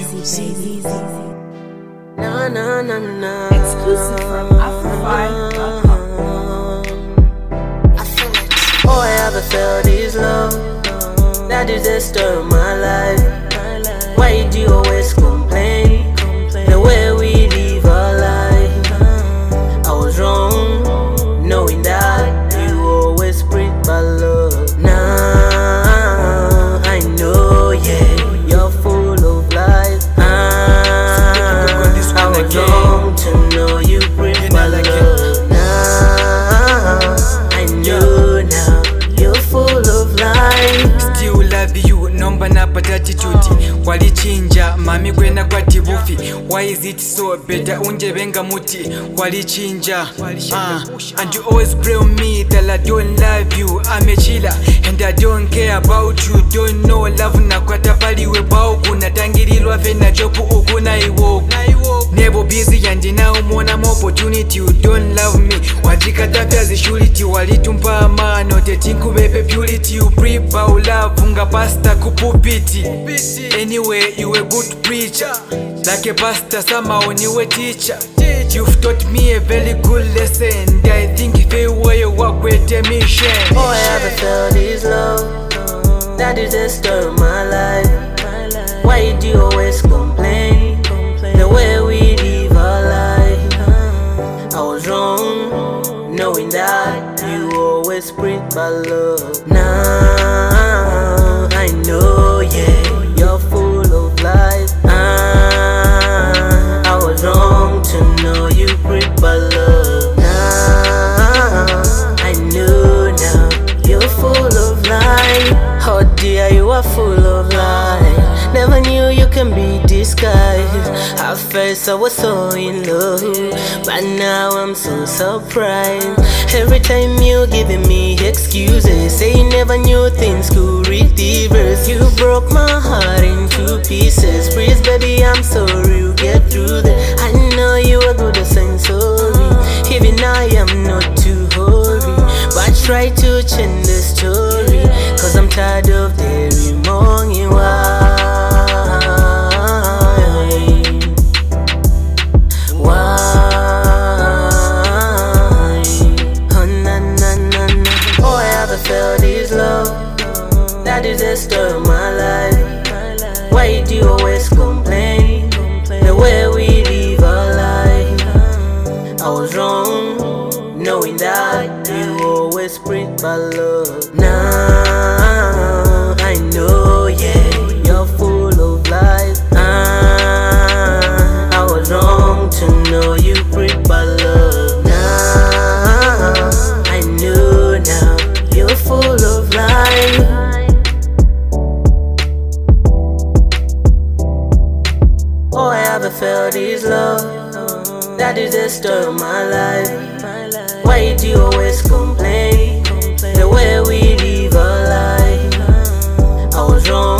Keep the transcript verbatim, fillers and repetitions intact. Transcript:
Easy, baby. Na na na na. Exclusive from Afrovibe dot com. I feel it. Oh, I ever felt this love that is the story of my life. Why do you always complain the way we live our life? I was wrong, knowing that you always preach my love. Now I know, yeah, you're full of life. I, I was wrong to know you preach my love. Now I know, now you're full of life. Still love you, nomba napata attitude. Walichinja mami kwena kwati bufi. Why is it so better unje benga muti? Walichinja uh, and you always blame me that I don't love you. I'm a chiller and I don't care about you. Don't know love na kwata pali we bauku. Natangirilwa vena jopu uku na iwoku. Nebo busy and now mona opportunity. You don't love me. Wajikata vya zishuliti. Walitumpa amano tetinku bebe purity. You pripa ulavu nga pasta kupupiti. Anyway, you a good preacher. Like a pastor, somehow you a teacher. You've taught me a very good lesson. I think if you were you walk with a mission. Oh, I ever felt this love that is the story of my life. Why do you always complain the way we live our life? I was wrong, knowing that you always preach my love. Now I know, yeah, you're full of life. I, I was wrong to know you preach my love. Now I know, now you're full of life. Oh dear, you are full of life. Never knew you can be disguised. At first I was so in love, but now I'm so surprised. Every time you giving me excuses, say you never knew things could reverse. You broke my heart into pieces. Please baby, I'm sorry, you get through that. I know you are good at saying sorry. Even I am not too holy, but try to change the story, cause I'm tired of the remonging. Why? That is the story of my life. Why do you always complain the way we live our life? I was wrong, knowing that you always preach my love. Now I know, yeah, you're full of life. I, I was wrong to know you preach my love. Now I know, now you're full of life. Oh, I ever felt this love that is the story of my life. Why do you always complain the way we live our life? I was wrong,